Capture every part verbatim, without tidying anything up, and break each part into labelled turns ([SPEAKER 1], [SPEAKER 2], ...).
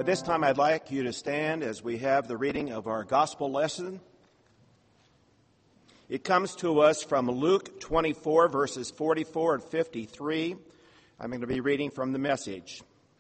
[SPEAKER 1] At this time, I'd like you to stand as we have the reading of our gospel lesson. It comes to us from Luke twenty-four, verses forty-four and fifty-three. I'm going to be reading from the Message.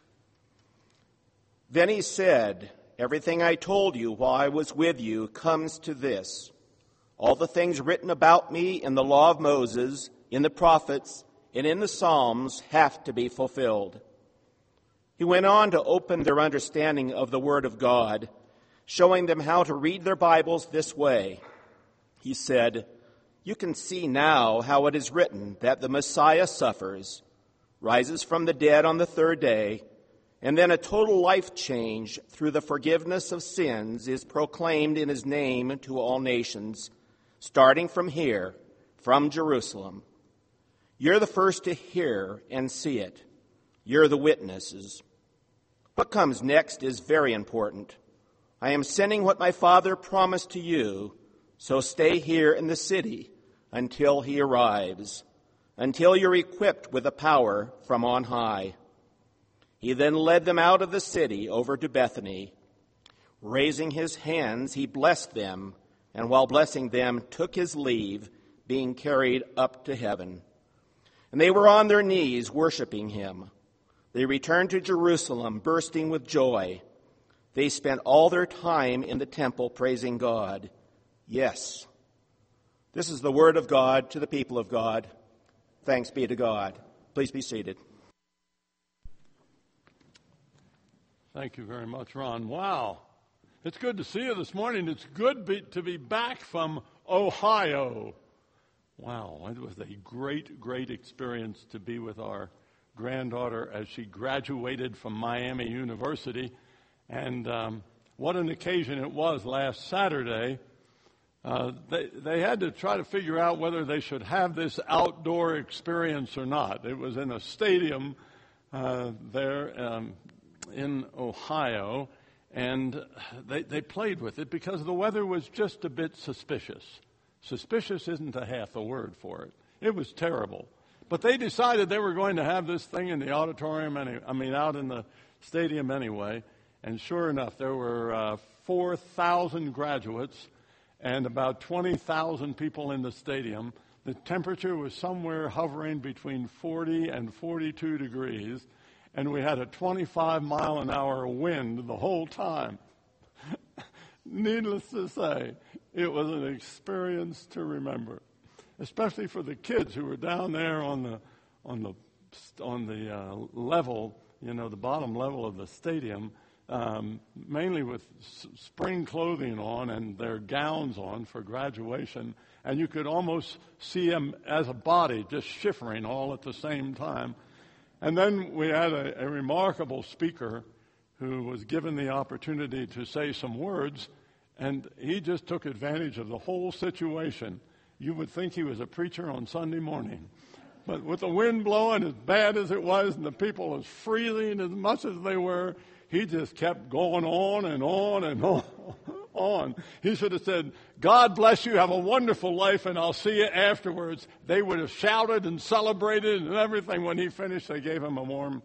[SPEAKER 1] Then he said, "Everything I told you while I was with you comes to this. All the things written about me in the law of Moses, in the prophets, and in the Psalms have to be fulfilled." He went on to open their understanding of the Word of God, showing them how to read their Bibles this way. He said, "You can see now how it is written that the Messiah suffers, rises from the dead on the third day, and then a total life change through the forgiveness of sins is proclaimed in his name to all nations, starting from here, from Jerusalem. You're the first to hear and see it. You're the witnesses. What comes next is very important. I am sending what my Father promised to you, so stay here in the city until he arrives, until you're equipped with the power from on high." He then led them out of the city over to Bethany. Raising his hands, he blessed them, and while blessing them, took his leave, being carried up to heaven. And they were on their knees worshiping him. They returned to Jerusalem, bursting with joy. They spent all their time in the temple praising God. Yes, this is the word of God to the people of God. Thanks be to God. Please be seated.
[SPEAKER 2] Thank you very much, Ron. Wow. It's good to see you this morning. It's good be, to be back from Ohio. Wow, it was a great, great experience to be with our granddaughter as she graduated from Miami University. And um, what an occasion it was last Saturday. Uh, they, they had to try to figure out whether they should have this outdoor experience or not. It was in a stadium uh, there um, in Ohio, and they, they played with it because the weather was just a bit suspicious. Suspicious isn't a half a word for it. It was terrible. But they decided they were going to have this thing in the auditorium, any, I mean, out in the stadium anyway. And sure enough, there were uh, four thousand graduates and about twenty thousand people in the stadium. The temperature was somewhere hovering between forty and forty-two degrees, and we had a twenty-five mile an hour wind the whole time. Needless to say, it was an experience to remember, especially for the kids who were down there on the on the on the uh, level, you know, the bottom level of the stadium, um, mainly with s- spring clothing on and their gowns on for graduation, and you could almost see them as a body just shivering all at the same time. And then we had a, a remarkable speaker who was given the opportunity to say some words, and he just took advantage of the whole situation. You would think he was a preacher on Sunday morning. But with the wind blowing as bad as it was and the people as freezing as much as they were, he just kept going on and on and on. on. He should have said, "God bless you, have a wonderful life, and I'll see you afterwards." They would have shouted and celebrated and everything. When he finished, they gave him a warm.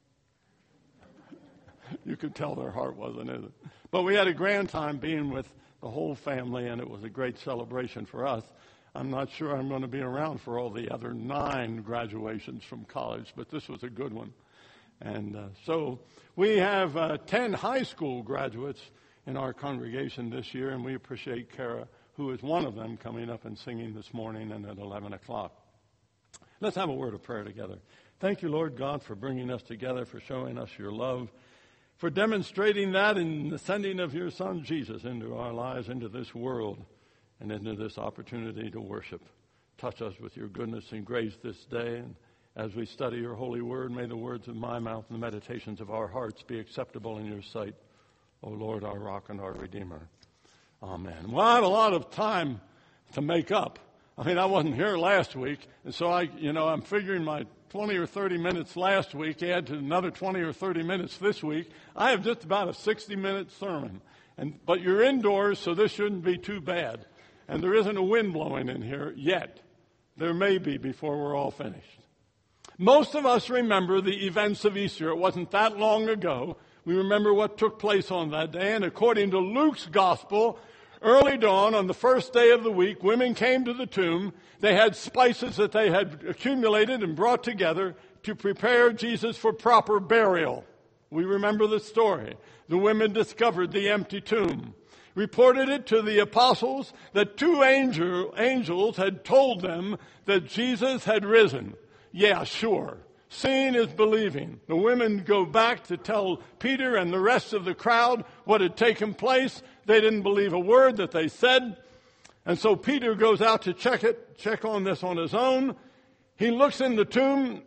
[SPEAKER 2] You could tell their heart wasn't in it. But we had a grand time being with the whole family, and it was a great celebration for us. I'm not sure I'm going to be around for all the other nine graduations from college, but this was a good one. And uh, so we have uh, ten high school graduates in our congregation this year, and we appreciate Kara, who is one of them, coming up and singing this morning and at eleven o'clock. Let's have a word of prayer together. Thank you, Lord God, for bringing us together, for showing us your love, for demonstrating that in the sending of your Son, Jesus, into our lives, into this world, and into this opportunity to worship. Touch us with your goodness and grace this day, and as we study your holy word, may the words of my mouth and the meditations of our hearts be acceptable in your sight, O Lord, our rock and our redeemer. Amen. Well, I have a lot of time to make up. I mean, I wasn't here last week, and so I, you know, I'm figuring my twenty or thirty minutes last week, add to another twenty or thirty minutes this week. I have just about a sixty-minute sermon. And but you're indoors, so this shouldn't be too bad. And there isn't a wind blowing in here yet. There may be before we're all finished. Most of us remember the events of Easter. It wasn't that long ago We remember what took place on that day, and according to Luke's gospel, early dawn on the first day of the week, women came to the tomb. They had spices that they had accumulated and brought together to prepare Jesus for proper burial. We remember the story. The women discovered the empty tomb, reported it to the apostles that two angel, angels had told them that Jesus had risen. Yeah, sure. Seeing is believing. The women go back to tell Peter and the rest of the crowd what had taken place. They didn't believe a word that they said. And so Peter goes out to check it, check on this on his own. He looks in the tomb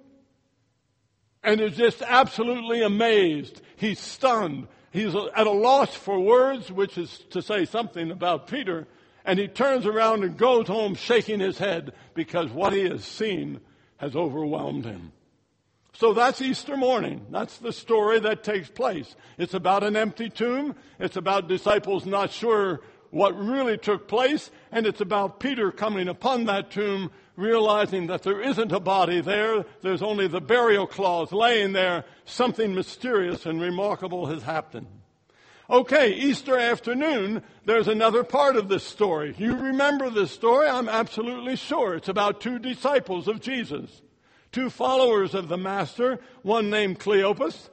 [SPEAKER 2] and is just absolutely amazed. He's stunned. He's at a loss for words, which is to say something about Peter. And he turns around and goes home shaking his head because what he has seen has overwhelmed him. So that's Easter morning. That's the story that takes place. It's about an empty tomb. It's about disciples not sure what really took place. And it's about Peter coming upon that tomb, realizing that there isn't a body there. There's only the burial cloth laying there. Something mysterious and remarkable has happened. Okay, Easter afternoon, there's another part of this story. You remember this story? I'm absolutely sure. It's about two disciples of Jesus. Two followers of the Master, one named Cleopas.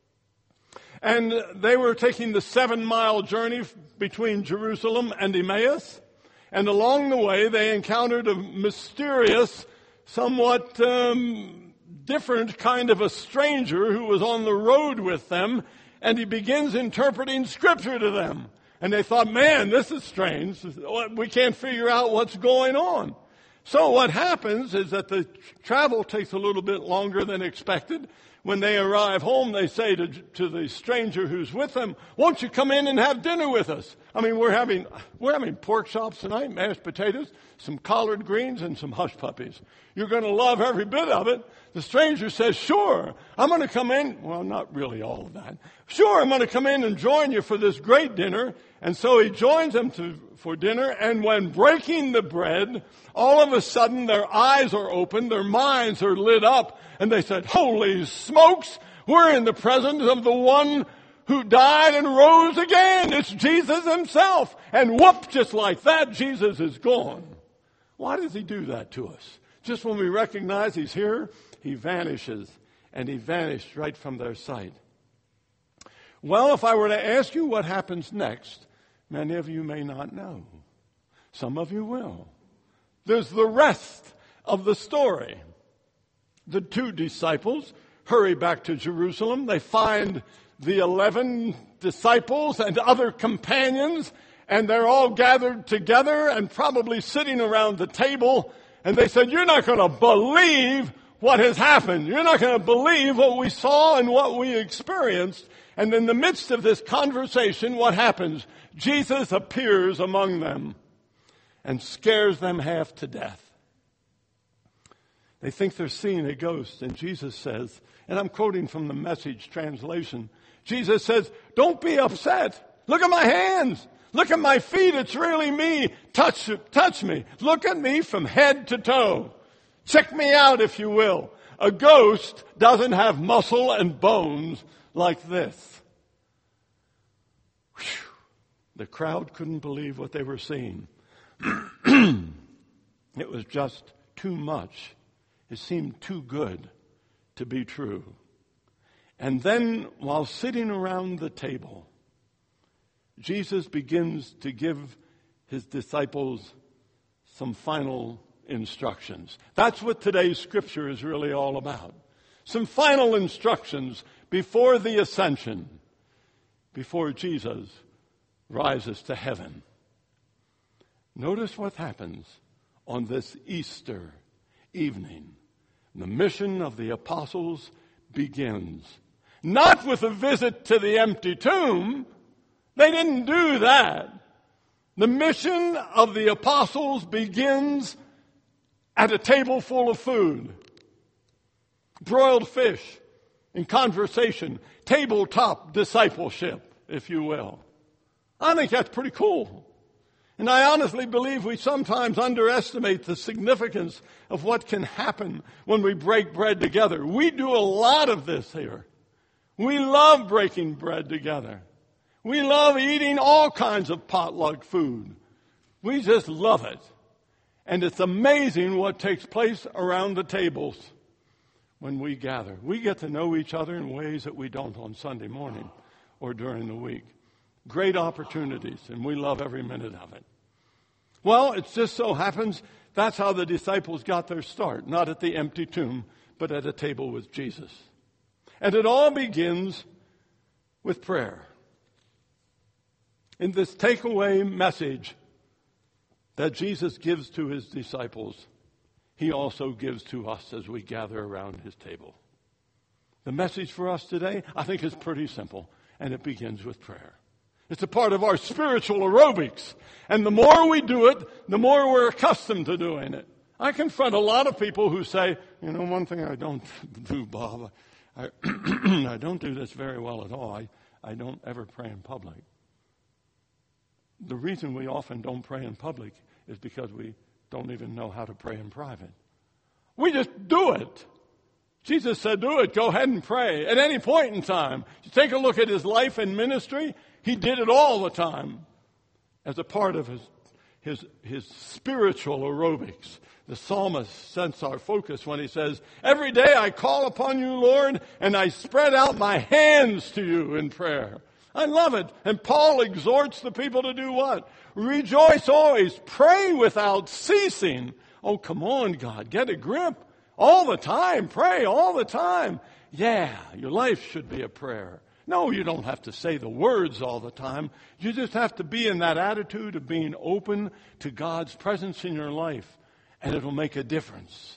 [SPEAKER 2] And they were taking the seven-mile journey between Jerusalem and Emmaus. And along the way, they encountered a mysterious, somewhat um, different kind of a stranger who was on the road with them. And he begins interpreting Scripture to them. And they thought, man, this is strange. We can't figure out what's going on. So what happens is that the travel takes a little bit longer than expected. When they arrive home, they say to, to the stranger who's with them, won't you come in and have dinner with us? I mean, we're having, we're having pork chops tonight, mashed potatoes, some collard greens, and some hush puppies. You're going to love every bit of it. The stranger says, sure, I'm going to come in. Well, not really all of that. Sure, I'm going to come in and join you for this great dinner. And so he joins them to, for dinner. And when breaking the bread, all of a sudden their eyes are open, their minds are lit up. And they said, holy smokes, we're in the presence of the one who died and rose again. It's Jesus himself. And whoop, just like that, Jesus is gone. Why does he do that to us? Just when we recognize he's here, he vanishes, and he vanished right from their sight. Well, if I were to ask you what happens next, many of you may not know. Some of you will. There's the rest of the story. The two disciples hurry back to Jerusalem. They find the eleven disciples and other companions, and they're all gathered together and probably sitting around the table. And they said, you're not going to believe what has happened. You're not going to believe what we saw and what we experienced. And in the midst of this conversation, what happens? Jesus appears among them and scares them half to death. They think they're seeing a ghost. And Jesus says, and I'm quoting from the Message translation, Jesus says, don't be upset. Look at my hands. Look at my feet. It's really me. Touch, touch me. Look at me from head to toe. Check me out, if you will. A ghost doesn't have muscle and bones like this. Whew. The crowd couldn't believe what they were seeing. It was just too much. It seemed too good to be true. And then, while sitting around the table, Jesus begins to give his disciples some final instructions. That's what today's scripture is really all about. Some final instructions before the ascension, before Jesus rises to heaven. Notice what happens on this Easter evening. The mission of the apostles begins. Not with a visit to the empty tomb. They didn't do that. The mission of the apostles begins at a table full of food. Broiled fish and conversation. Tabletop discipleship, if you will. I think that's pretty cool. And I honestly believe we sometimes underestimate the significance of what can happen when we break bread together. We do a lot of this here. We love breaking bread together. We love eating all kinds of potluck food. We just love it. And it's amazing what takes place around the tables when we gather. We get to know each other in ways that we don't on Sunday morning or during the week. Great opportunities, and we love every minute of it. Well, it just so happens that's how the disciples got their start, not at the empty tomb, but at a table with Jesus. And it all begins with prayer. In this takeaway message that Jesus gives to his disciples, he also gives to us as we gather around his table. The message for us today, I think, is pretty simple, and it begins with prayer. It's a part of our spiritual aerobics, and the more we do it, the more we're accustomed to doing it. I confront a lot of people who say, you know, one thing I don't do, Bob, I, I don't do this very well at all. I, I don't ever pray in public. The reason we often don't pray in public is because we don't even know how to pray in private. We just do it. Jesus said, do it. Go ahead and pray at any point in time. You take a look at his life and ministry. He did it all the time as a part of his, his, his spiritual aerobics. The psalmist sets our focus when he says, every day I call upon you, Lord, and I spread out my hands to you in prayer. I love it. And Paul exhorts the people to do what? Rejoice always. Pray without ceasing. Oh, come on, God. Get a grip. All the time. Pray all the time. Yeah, your life should be a prayer. No, you don't have to say the words all the time. You just have to be in that attitude of being open to God's presence in your life, and it'll make a difference.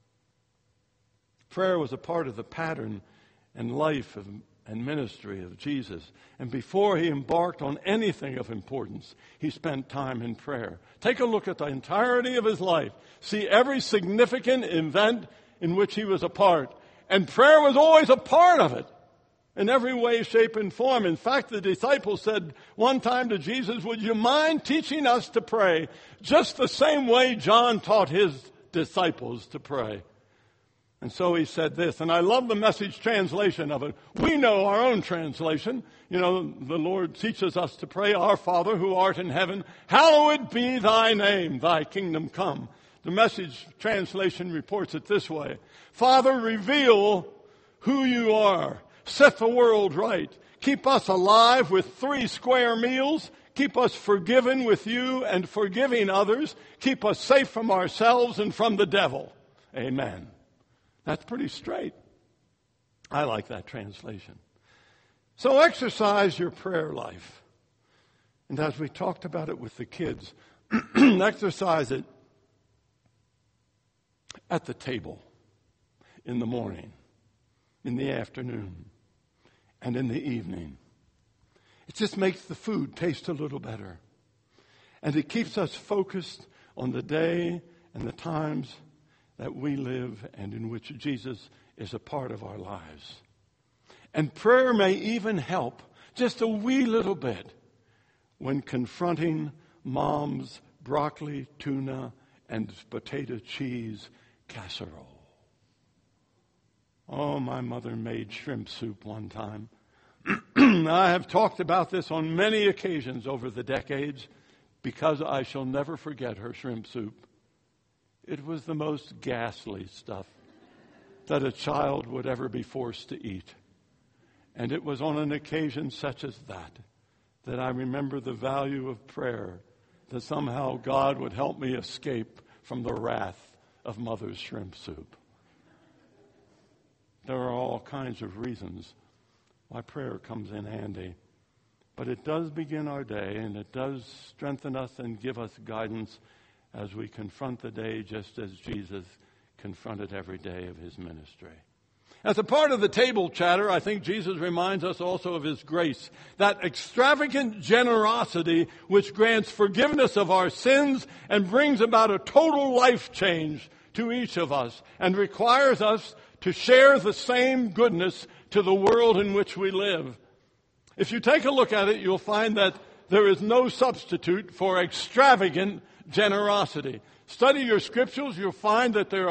[SPEAKER 2] Prayer was a part of the pattern and life of and ministry of Jesus. And before he embarked on anything of importance, he spent time in prayer. Take a look at the entirety of his life. See every significant event in which he was a part. And prayer was always a part of it. In every way, shape, and form. In fact, the disciples said one time to Jesus, would you mind teaching us to pray just the same way John taught his disciples to pray? And so he said this, and I love the Message translation of it. We know our own translation. You know, the Lord teaches us to pray, our Father who art in heaven, hallowed be thy name, thy kingdom come. The Message translation reports it this way. Father, reveal who you are. Set the world right. Keep us alive with three square meals. Keep us forgiven with you and forgiving others. Keep us safe from ourselves and from the devil. Amen. That's pretty straight. I like that translation. So exercise your prayer life. And as we talked about it with the kids, exercise it at the table, in the morning, in the afternoon, and in the evening. It just makes the food taste a little better. And it keeps us focused on the day and the times that we live and in which Jesus is a part of our lives. And prayer may even help just a wee little bit when confronting Mom's broccoli, tuna, and potato cheese casserole. Oh, my mother made shrimp soup one time. I have talked about this on many occasions over the decades because I shall never forget her shrimp soup. It was the most ghastly stuff that a child would ever be forced to eat. And it was on an occasion such as that that I remember the value of prayer, that somehow God would help me escape from the wrath of Mother's shrimp soup. There are all kinds of reasons why prayer comes in handy. But it does begin our day, and it does strengthen us and give us guidance as we confront the day just as Jesus confronted every day of his ministry. As a part of the table chatter, I think Jesus reminds us also of his grace, that extravagant generosity which grants forgiveness of our sins and brings about a total life change to each of us and requires us to share the same goodness to the world in which we live. If you take a look at it, you'll find that there is no substitute for extravagant generosity. Study your scriptures, you'll find that there are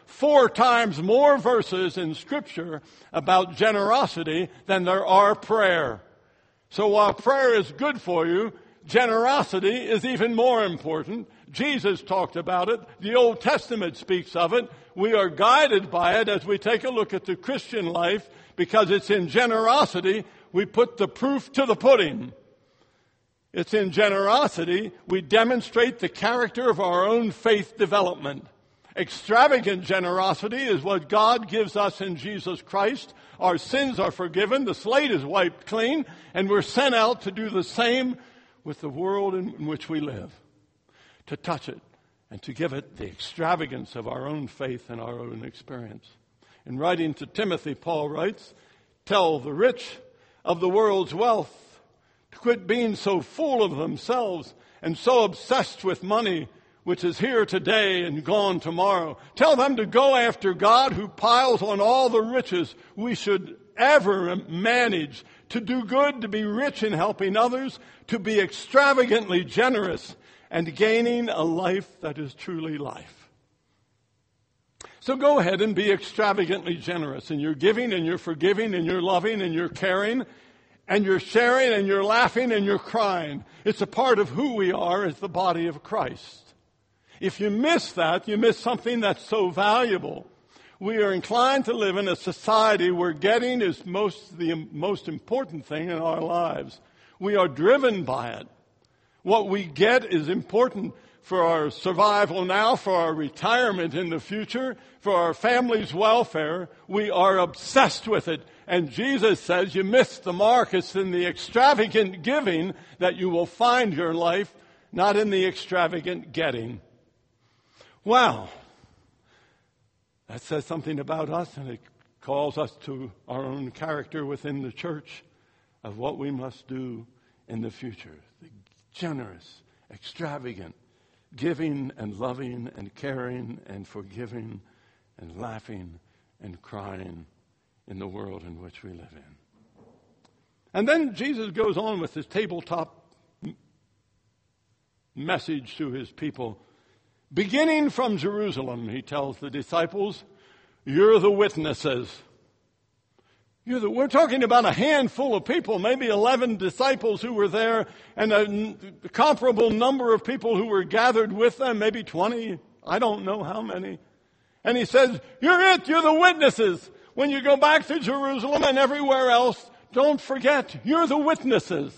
[SPEAKER 2] four times more verses in Scripture about generosity than there are prayer. So while prayer is good for you, generosity is even more important. Jesus talked about it. The Old Testament speaks of it. We are guided by it as we take a look at the Christian life, because it's in generosity we put the proof to the pudding. It's in generosity we demonstrate the character of our own faith development. Extravagant generosity is what God gives us in Jesus Christ. Our sins are forgiven, the slate is wiped clean, and we're sent out to do the same with the world in which we live, to touch it and to give it the extravagance of our own faith and our own experience. In writing to Timothy, Paul writes, "Tell the rich of the world's wealth to quit being so full of themselves and so obsessed with money, which is here today and gone tomorrow. Tell them to go after God, who piles on all the riches we should ever manage, to do good, to be rich in helping others, to be extravagantly generous, and gaining a life that is truly life." So go ahead and be extravagantly generous in your giving and your forgiving and your loving and your caring and your sharing and your laughing and your crying. It's a part of who we are as the body of Christ. If you miss that, you miss something that's so valuable. We are inclined to live in a society where getting is most the most important thing in our lives. We are driven by it. What we get is important for our survival now, for our retirement in the future, for our family's welfare. We are obsessed with it. And Jesus says you missed the mark. It's in the extravagant giving that you will find your life, not in the extravagant getting. Wow. That says something about us, and it calls us to our own character within the church of what we must do in the future. The generous, extravagant, giving and loving and caring and forgiving and laughing and crying in the world in which we live in. And then Jesus goes on with his tabletop message to his people. Beginning from Jerusalem, he tells the disciples, you're the witnesses. You're the, we're talking about a handful of people, maybe eleven disciples who were there, and a n- comparable number of people who were gathered with them, maybe twenty. I don't know how many. And he says, you're it, you're the witnesses. When you go back to Jerusalem and everywhere else, don't forget, you're the witnesses.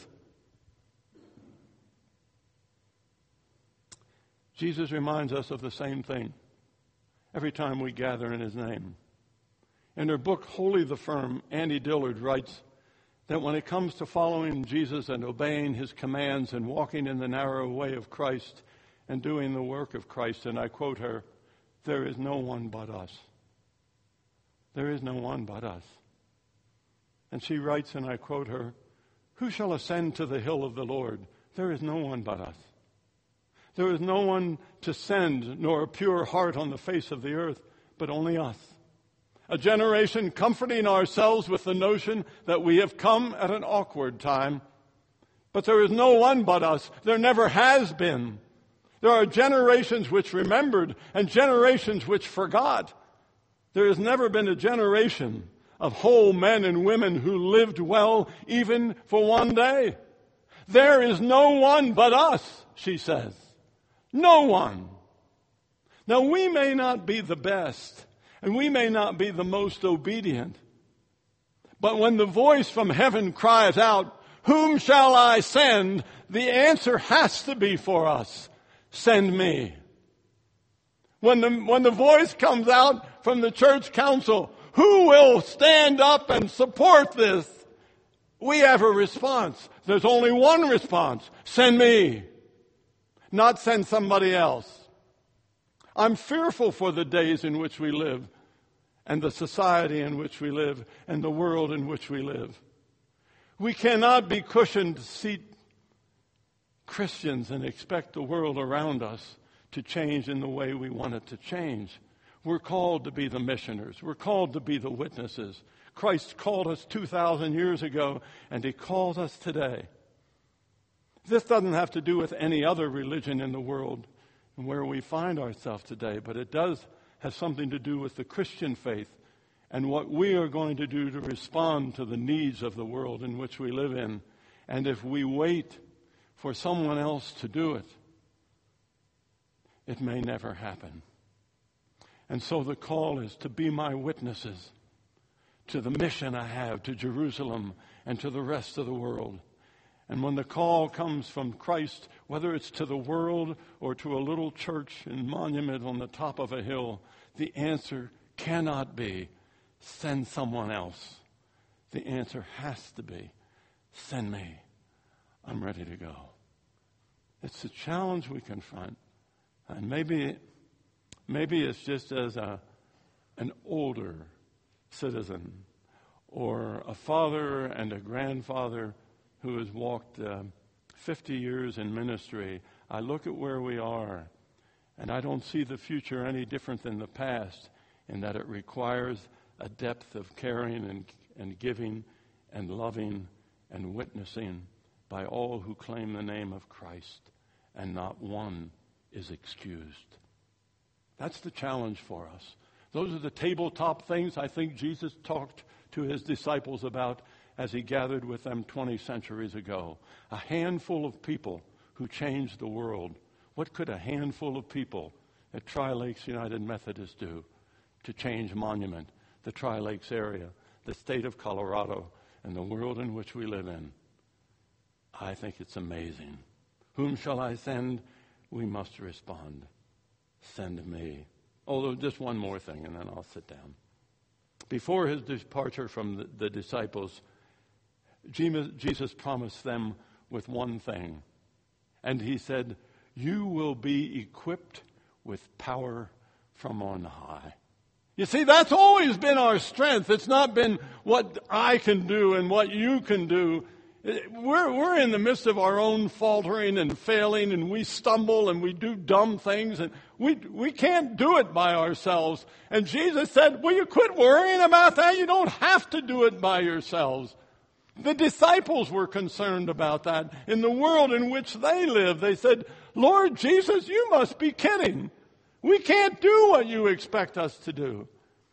[SPEAKER 2] Jesus reminds us of the same thing every time we gather in his name. In her book, Holy the Firm, Annie Dillard writes that when it comes to following Jesus and obeying his commands and walking in the narrow way of Christ and doing the work of Christ, and I quote her, there is no one but us. There is no one but us. And she writes, and I quote her, who shall ascend to the hill of the Lord? There is no one but us. There is no one to send, nor a pure heart on the face of the earth, but only us. A generation comforting ourselves with the notion that we have come at an awkward time. But there is no one but us. There never has been. There are generations which remembered and generations which forgot. There has never been a generation of whole men and women who lived well even for one day. There is no one but us, she says. No one. Now, we may not be the best, and we may not be the most obedient, but when the voice from heaven cries out, whom shall I send? The answer has to be for us, send me. When the, when the voice comes out from the church council, who will stand up and support this? We have a response. There's only one response, send me. Not send somebody else. I'm fearful for the days in which we live and the society in which we live and the world in which we live. We cannot be cushioned seat Christians and expect the world around us to change in the way we want it to change. We're called to be the missioners. We're called to be the witnesses. Christ called us two thousand years ago, and he calls us today. This doesn't have to do with any other religion in the world and where we find ourselves today, but it does has something to do with the Christian faith and what we are going to do to respond to the needs of the world in which we live in. And if we wait for someone else to do it, it may never happen. And so the call is to be my witnesses to the mission I have to Jerusalem and to the rest of the world. And when the call comes from Christ, whether it's to the world or to a little church and monument on the top of a hill, the answer cannot be, send someone else. The answer has to be, send me. I'm ready to go. It's a challenge we confront. And maybe, maybe it's just as a, an older citizen or a father and a grandfather who has walked uh, fifty years in ministry. I look at where we are, and I don't see the future any different than the past in that it requires a depth of caring and, and giving and loving and witnessing by all who claim the name of Christ, and not one is excused. That's the challenge for us. Those are the tabletop things I think Jesus talked to his disciples about as he gathered with them twenty centuries ago. A handful of people who changed the world. What could a handful of people at Tri-Lakes United Methodist do to change Monument, the Tri-Lakes area, the state of Colorado, and the world in which we live in? I think it's amazing. Whom shall I send? We must respond. Send me. Although just one more thing, and then I'll sit down. Before his departure from the, the disciples, Jesus promised them with one thing. And he said, you will be equipped with power from on high. You see, that's always been our strength. It's not been what I can do and what you can do. We're, we're in the midst of our own faltering and failing, and we stumble and we do dumb things, and we we can't do it by ourselves. And Jesus said, will you quit worrying about that? You don't have to do it by yourselves. The disciples were concerned about that. In the world in which they live, they said, Lord Jesus, you must be kidding. We can't do what you expect us to do.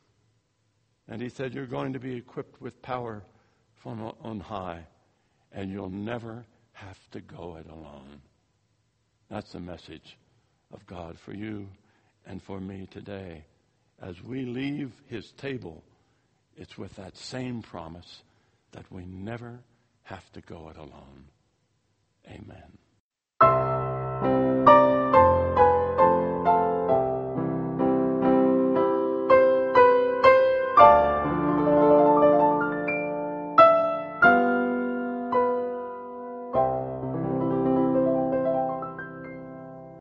[SPEAKER 2] And he said, you're going to be equipped with power from on high, and you'll never have to go it alone. That's the message of God for you and for me today. As we leave his table, it's with that same promise that we never have to go it alone. Amen.